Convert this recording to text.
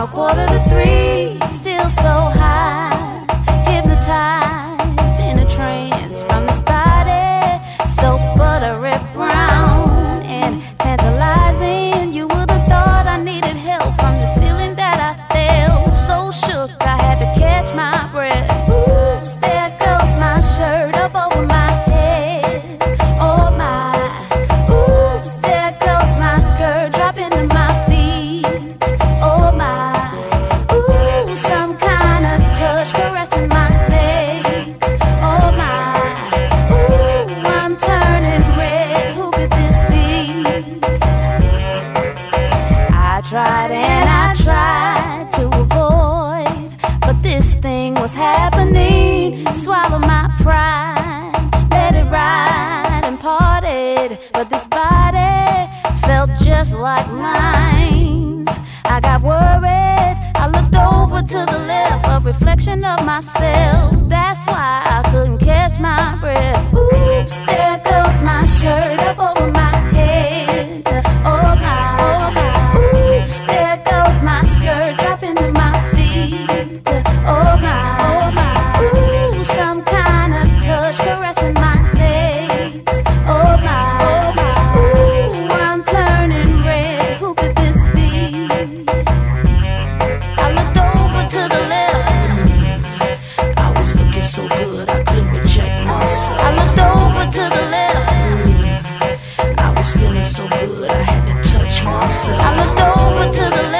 2:45, still so high, hypnotized in a trance from this body, so buttery brown and tantalizing. You would have thought I needed help from this feeling that I felt. So shook I had to catch my breath. Oops, there goes my shirt up over my head. Oh my, oops, there goes my skirt dropping to my feet. Oh my, ooh, some kind of touch caressing my legs. Oh my, ooh, I'm turning red. Who could this be? I tried and I tried to avoid, but this thing was happening. Swallow my pride, let it ride and parted, but this body felt just like mine. I got worried, I looked over to the left, a reflection of myself. That's why I couldn't catch my breath. Oops, there goes my shirt up over my head. Oh my, oops, there goes my skirt dropping to my feet. Oh my, ooh, some kind of touch caressing my legs. Oh my, ooh, I'm turning red. Who could this be? I looked over to the left. I was looking so good I couldn't reject myself. I looked over to the left. I was feeling so good I had to touch myself. I looked over to the left.